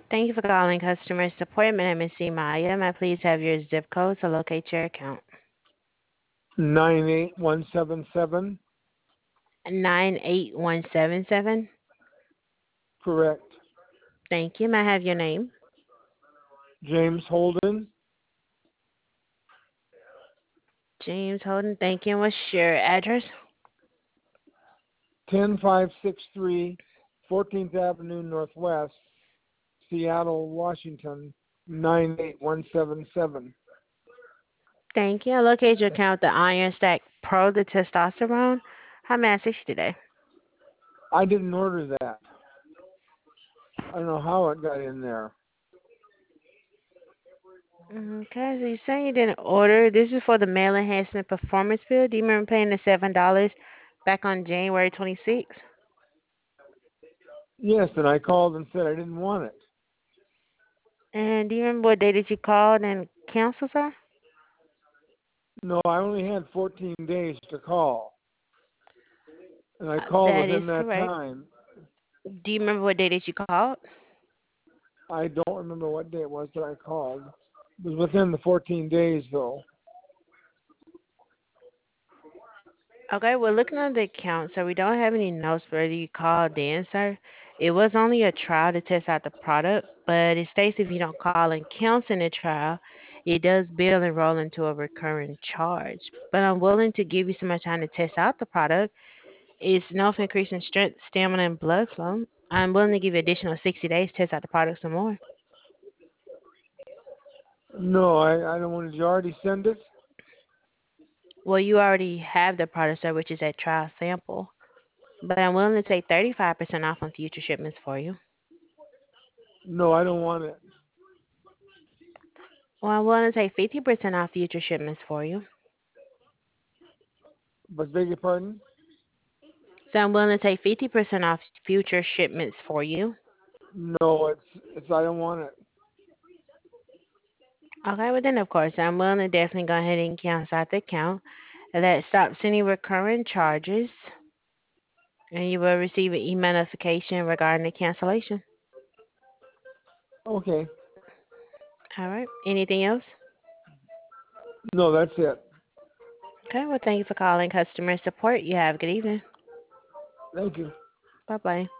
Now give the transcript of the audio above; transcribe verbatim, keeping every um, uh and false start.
Thank you for calling customer support. My name is Maya. May I please have your zip code to locate your account? Nine eight one seven seven. nine eight one seven seven. Correct. Thank you. May I have your name? James Holden. James Holden. Thank you. And what's your address? Ten five six three, Fourteenth Avenue Northwest, Seattle, Washington. Nine eight one seven seven. Thank you. I locate your account, the Iron Stack Pro, the testosterone. How may I assist you today? I didn't order that. I don't know how it got in there. Okay, so you're saying you didn't order. This is for the male enhancement performance bill. Do you remember paying the seven dollars back on January twenty-sixth? Yes, and I called and said I didn't want it. And do you remember what day that you called and canceled, sir? No, I only had fourteen days to call, and I Uh, called that is within that correct. time. Do you remember what day that you called? I don't remember what day it was that I called. It was within the fourteen days, though. Okay, we're looking at the account, so we don't have any notes whether you called in, sir. It was only a trial to test out the product, but it states if you don't call and cancel the trial, it does bill and roll into a recurring charge. But I'm willing to give you some more time to test out the product. It's enough increase in strength, stamina, and blood flow. I'm willing to give you additional sixty days to test out the product some more. No, I, I don't want. Did you already send it? Well, you already have the product, sir, which is a trial sample. But I'm willing to take thirty-five percent off on future shipments for you. No, I don't want it. Well, I'm willing to take fifty percent off future shipments for you. But beg your pardon? So I'm willing to take fifty percent off future shipments for you. No, it's it's. I don't want it. Okay, well then, of course, I'm willing to definitely go ahead and cancel out the account. And that stops any recurring charges, and you will receive an email notification regarding the cancellation. Okay. All right. Anything else? No, that's it. Okay, well, thank you for calling customer support. You have a good evening. Thank you. Bye bye.